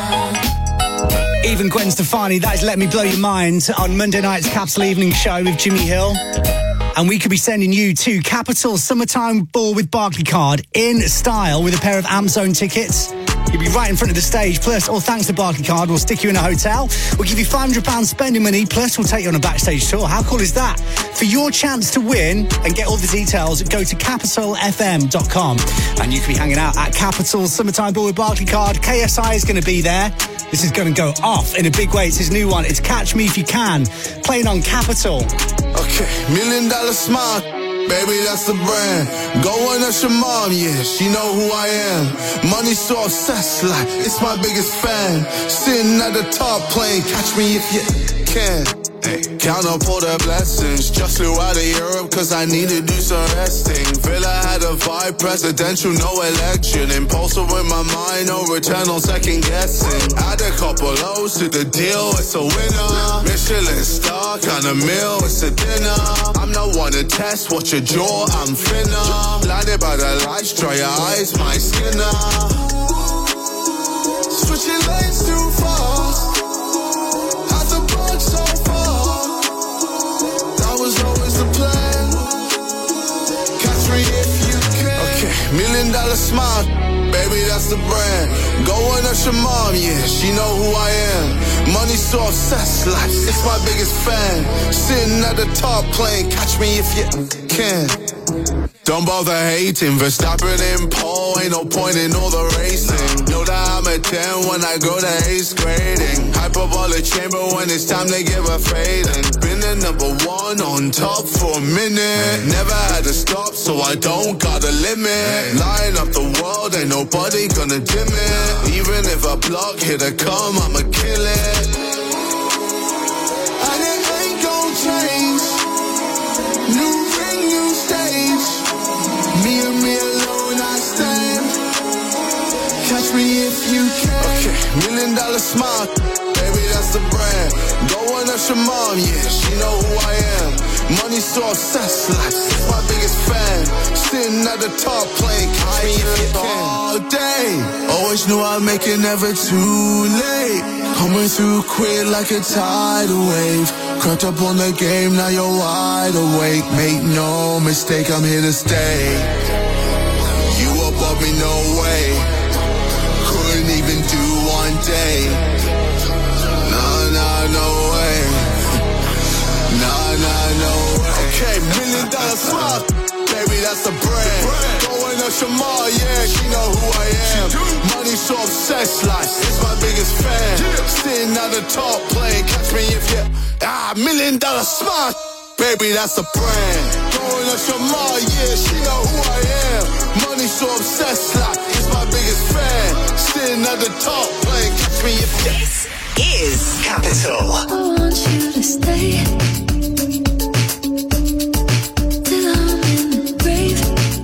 mind. Even Gwen Stefani, that is Let Me Blow Your Mind on Monday night's Capital Evening Show with Jimmy Hill. And we could be sending you to Capital Summertime Ball with Barclaycard in style with a pair of Amzone tickets. You'll be right in front of the stage. Plus, all thanks to Barclaycard, we'll stick you in a hotel. We'll give you five hundred pounds spending money. Plus, we'll take you on a backstage tour. How cool is that? For your chance to win and get all the details, go to capital f m dot com. And you can be hanging out at Capital Summertime Ball with Barclaycard. K S I is going to be there. This is going to go off in a big way. It's his new one. It's Catch Me If You Can, playing on Capital. Okay, million dollar smile, baby, that's the brand. Going up your mom, yeah, she know who I am. Money so obsessed, like, it's my biggest fan. Sitting at the top playing Catch Me If You Can. Hey, count up all the blessings. Just flew out of Europe cause I need to do some resting. Villa had a vibe, presidential, no election. Impulsive with my mind, no return on second guessing. Add a couple O's to the deal, it's a winner. Michelin star, kind of meal, it's a dinner. I'm not one to test, watch your jaw, I'm thinner. Blinded by the lights, dry your eyes, my skinner. Switching lanes too far. Had the bug so far. That was always the plan. Catch me if you can. Okay, million dollar smile, baby, that's the brand. Going up your mom, yeah, she know who I am. Money so obsessed, like, it's my biggest fan. Sitting at the top playing Catch Me If You Can. Don't bother hating, Verstappen in pole, ain't no point in all the racing. Know that I'm a ten when I go to eighth grading. Hyperbolic chamber when it's time to give a fading. Been the number one on top for a minute. Never had to stop, so I don't got a limit. Lighting up the world, ain't nobody gonna dim it. Even if a block hit a come, I'ma kill it. And it ain't gon' change. New ring, new stage. Me and me alone I stand. Catch me if you can. Okay, million dollar smile, baby, that's the brand. Going up your mom, yeah, she know who I am. Money so obsessed, like, it's my biggest fan. Sitting at the top playing Catch Me If You Can. All day, always knew I'd make it, never too late. Coming through quick like a tidal wave. Crept up on the game, now you're wide awake. Make no mistake, I'm here to stay. You above me, no way. Couldn't even do one day. Nah, nah, no way. Nah, nah, no way. Okay, million dollar smile, baby, that's the brand. Going up Shamar, yeah, she know who I am. Money so obsessed, like, it's my biggest fan. Sitting at the top playing Catch Me If You. Ah, million dollar smile. Baby, that's a brand. Going up your mom, yeah, she know who I am. Money so obsessed, like, it's my biggest fan. Sitting at the top, playing Catch Me If You. This is Capital. I want you to stay till I'm in the grave,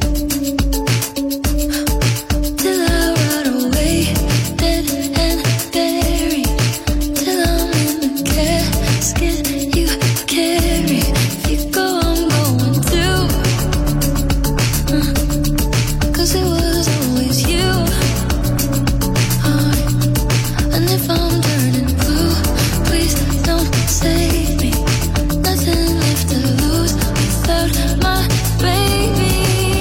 till I rot away, dead and buried, till I'm in the casket you carry. If you go, I'm going too, uh, 'cause it was always you. Uh, and if I'm turning blue, please don't save me. Nothing left to lose without my baby.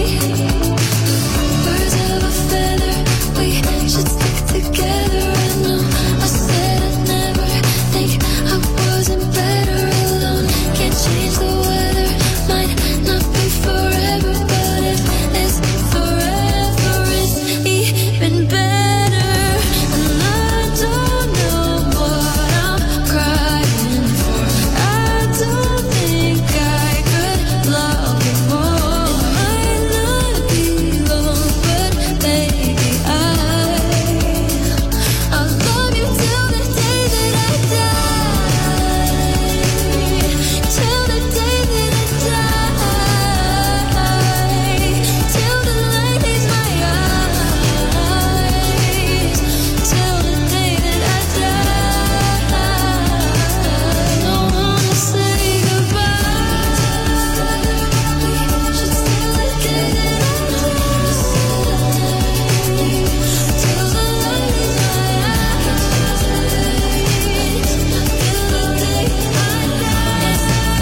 Birds of a feather, we should stick together. I know I said I'd never think I wasn't better alone. Can't change the weather, might not be forever, but if it's forever, it's even better. And I don't know what I'm crying for. I don't think I could love you more. It might not be long, but baby, I I'll love you till the day that I die. Till the day that I die. Till the light leaves my eyes. Till the day that I die. I don't wanna say goodbye. We should stay together. Till the light leaves my eyes. Till the day I die.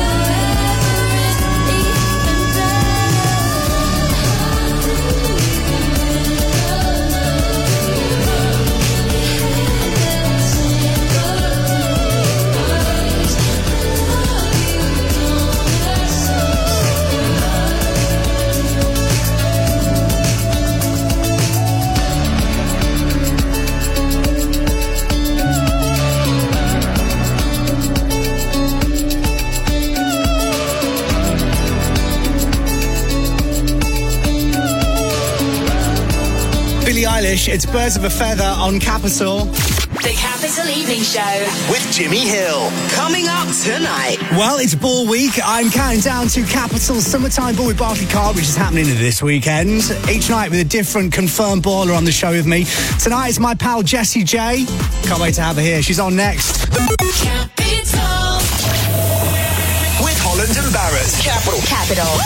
Billie Eilish, it's Birds of a Feather on Capital. The Capital Evening Show with Jimmy Hill. Coming up tonight. Well, it's ball week. I'm counting down to Capital's Summertime Ball with Barclaycard, which is happening this weekend. Each night with a different confirmed baller on the show with me. Tonight it's my pal Jessie J. Can't wait to have her here. She's on next. Capital. With Holland and Barrett. Capital. Capital.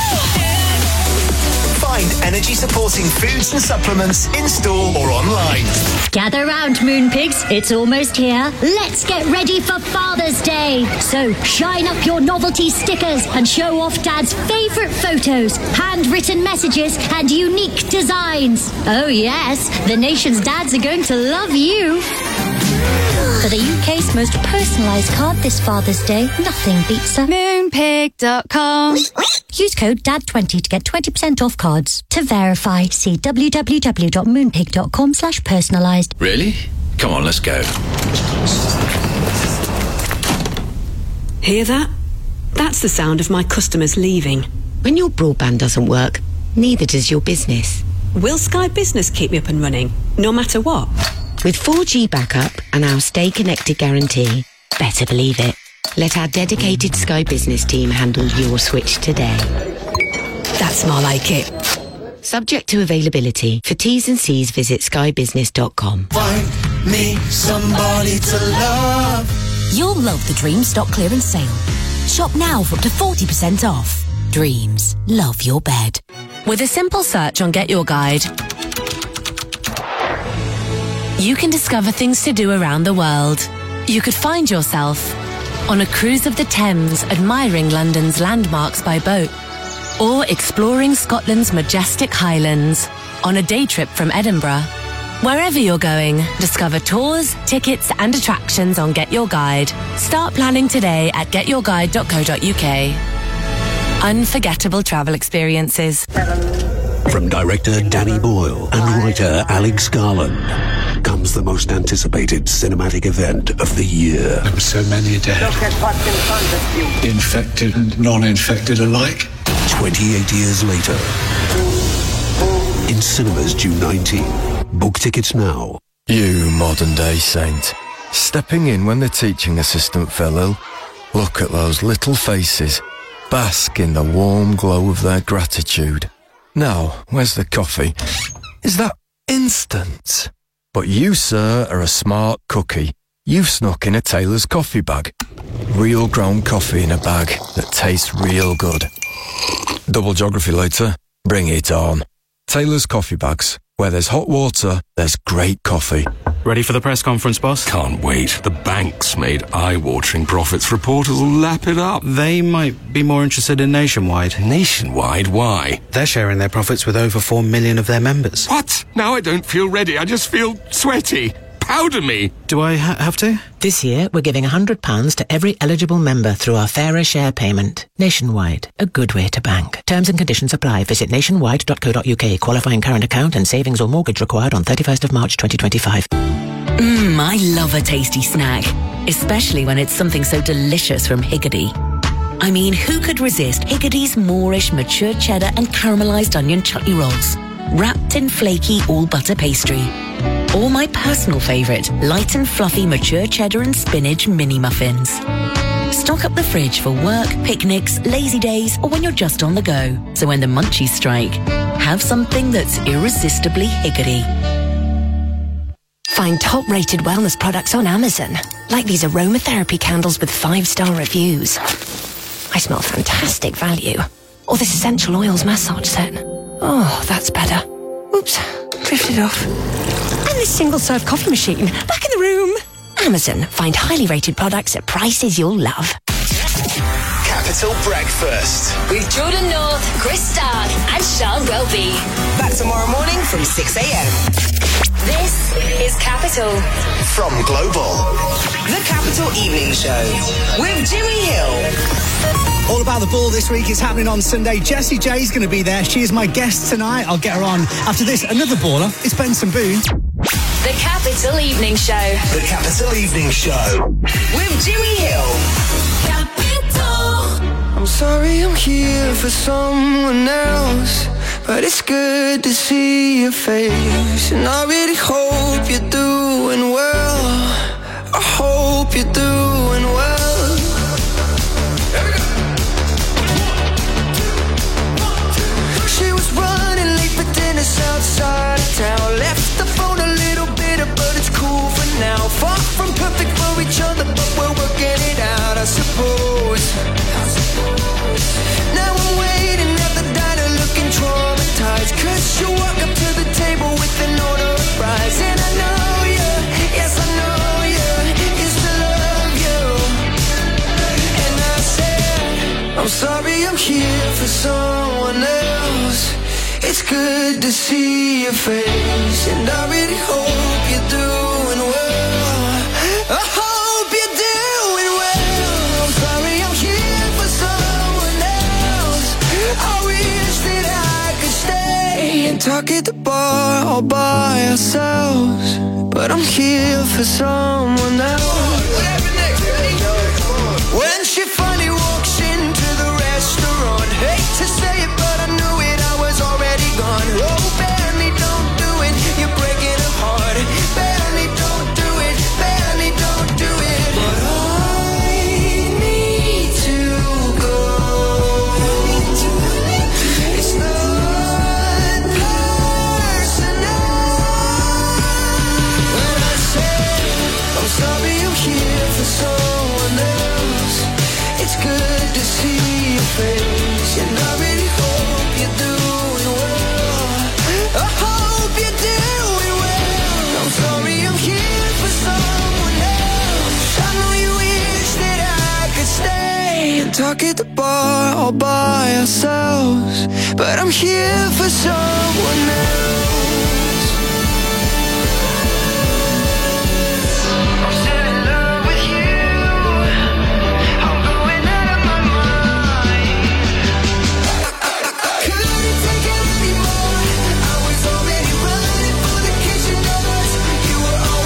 Find energy supporting foods and supplements in store or online. Gather round, Moon Pigs. It's almost here. Let's get ready for Father's Day. So shine up your novelty stickers and show off Dad's favourite photos, handwritten messages and unique designs. Oh yes, the nation's dads are going to love you. For the U K's most personalised card this Father's Day, nothing beats a moonpig dot com. Use code D A D twenty to get twenty percent off cards. To verify, see w w w dot moonpig dot com slash personalised. Really? Come on, let's go. Hear that? That's the sound of my customers leaving. When your broadband doesn't work, neither does your business. Will Sky Business keep me up and running, no matter what? With four G backup and our Stay Connected guarantee, better believe it. Let our dedicated Sky Business team handle your switch today. That's more like it. Subject to availability. For T's and C's, visit sky business dot com. Find me somebody to love. You'll love the Dreams stock clearance sale. Shop now for up to forty percent off. Dreams. Love your bed. With a simple search on Get Your Guide, you can discover things to do around the world. You could find yourself on a cruise of the Thames, admiring London's landmarks by boat, or exploring Scotland's majestic Highlands on a day trip from Edinburgh. Wherever you're going, discover tours, tickets and attractions on Get Your Guide. Start planning today at get your guide dot co dot u k. Unforgettable travel experiences. From director Danny Boyle and writer Alex Garland comes comes the most anticipated cinematic event of the year. There were so many dead. Look at what's in front of you. Infected and non-infected alike. twenty-eight years later. In cinemas June nineteenth. Book tickets now. You modern-day saint. Stepping in when the teaching assistant fell ill. Look at those little faces. Bask in the warm glow of their gratitude. Now, where's the coffee? Is that instant? But you, sir, are a smart cookie. You've snuck in a Taylor's coffee bag. Real ground coffee in a bag that tastes real good. Double geography later. Bring it on. Taylor's coffee bags. Where there's hot water, there's great coffee. Ready for the press conference, boss? Can't wait. The bank's made eye-watering profits. Reporters will lap it up. They might be more interested in Nationwide. Nationwide? Why? They're sharing their profits with over four million of their members. What? Now I don't feel ready. I just feel sweaty. Powder me. Do I ha- have to? This year, we're giving one hundred pounds to every eligible member through our Fairer Share payment. Nationwide, a good way to bank. Terms and conditions apply. Visit nationwide dot co dot uk. Qualifying current account and savings or mortgage required on thirty-first of March twenty twenty-five. Mmm, I love a tasty snack. Especially when it's something so delicious from Higgidy. I mean, who could resist Higgidy's Moorish mature cheddar and caramelised onion chutney rolls? Wrapped in flaky all-butter pastry. Or my personal favourite, light and fluffy mature cheddar and spinach mini muffins. Stock up the fridge for work, picnics, lazy days, or when you're just on the go. So when the munchies strike, have something that's irresistibly Higgidy. Find top-rated wellness products on Amazon, like these aromatherapy candles with five-star reviews. I smell fantastic value. Or this essential oils massage set. Oh, that's better. Oops, drifted off. And this single-serve coffee machine, back in the room. Amazon, find highly rated products at prices you'll love. Capital Breakfast with Jordan North, Chris Stark, and Sean Welby. Back tomorrow morning from six a.m. This is Capital from Global, the Capital Evening Show with Jimmy Hill. All about the ball this week is happening on Sunday. Jessie J's going to be there. She is my guest tonight. I'll get her on after this. Another baller. It's Benson Boone. The Capital Evening Show. The Capital Evening Show with Jimmy Hill. Capital. I'm sorry I'm here for someone else, but it's good to see your face. And I really hope you're doing well. I hope you're doing well. She was running late for dinner outside of town. Left the phone a little bitter, but it's cool for now. Far from perfect for each other, but we're working it out, I suppose. Now I'm waiting at the diner looking traumatized, cause you walk up to the table with an order of fries. And I know you, yes I know you, used to love you. And I said, I'm sorry I'm here for someone else. It's good to see your face, and I really hope you're doing well. I hope you're doing well. I'm sorry I'm here for someone else. I wish that I could stay and talk at the bar all by ourselves, but I'm here for someone else. When she finally walks into the restaurant, hate to say it, but I knew it, I was already gone. Oh, barely don't do it, you're breaking her heart. Barely don't do it, barely don't do it. But I need to go. It's not personal. When I say I'm sorry I'm here for someone else, it's good to see your face, and I really hope you're doing well. I hope you're doing well. I'm sorry I'm here for someone else. I know you wish that I could stay and talk at the bar all by ourselves, but I'm here for someone else. I'm still in love with you. I'm going out of my mind. Couldn't take it anymore. I was already running for the kitchen doors. You were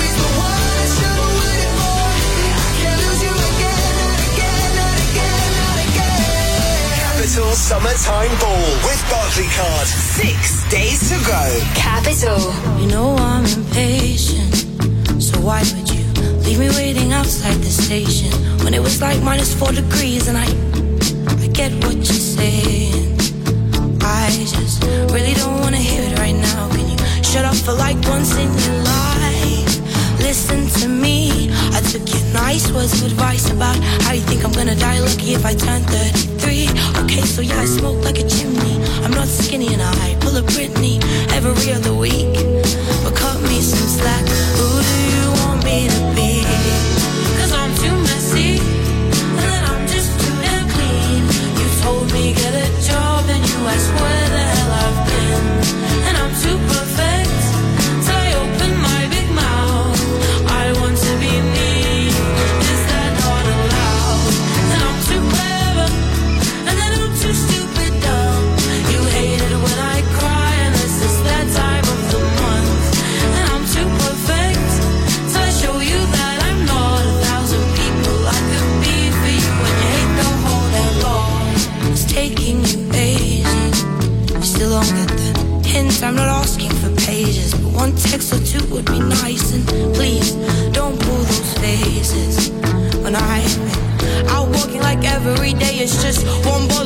Summertime Ball with Barclaycard. Six days to go. Capital. You know I'm impatient, so why would you leave me waiting outside the station when it was like minus four degrees? And I, I get what you're saying. I just really don't wanna hear it right now. Can you shut up for like once in your life? Listen to me. I took your nice words of advice about how you think I'm gonna die lucky if I turn thirty-three. Okay, so yeah, I smoke like a chimney. I'm not skinny and I pull a Britney every other week. But cut me some slack. Who do you want me to be? Cause I'm too messy, and then I'm just too damn clean. You told me get a job and you asked where the hell I've been. And I'm too perfect till I open my big mouth. I want to be me, is that not allowed? And I'm too clever, and then I'm too stupid dumb. You hate it when I cry, and it's just that time of the month. And I'm too perfect till I show you that I'm not a thousand people I could be for you. When you hate the whole day long, it's taking you ages. You still don't get the hint. I'm not asking for pages, but one text or two would be nice. And please don't pull those faces when I'm out walking like every day. It's just one